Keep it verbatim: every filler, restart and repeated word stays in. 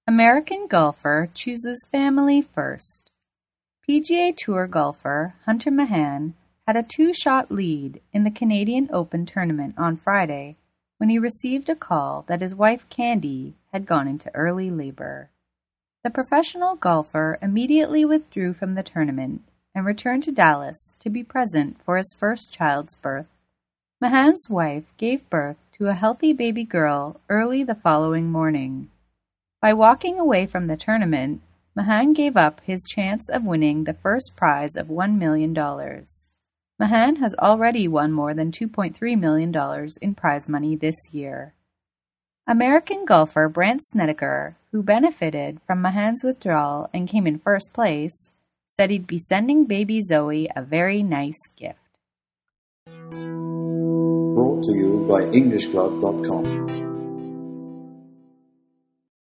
American golfer chooses family first. P G A Tour golfer Hunter Mahan had a two-shot lead in the Canadian Open tournament on Friday when he received a call that his wife Candy had gone into early labor. The professional golfer immediately withdrew from the tournament and returned to Dallas to be present for his first child's birth. Mahan's wife gave birth to a healthy baby girl early the following morning. By walking away from the tournament, Mahan gave up his chance of winning the first prize of one million dollars. Mahan has already won more than two point three million dollars in prize money this year. American golfer Brandt Snedeker, who benefited from Mahan's withdrawal and came in first place, said he'd be sending baby Zoe a very nice gift. Brought to you by English Club dot com.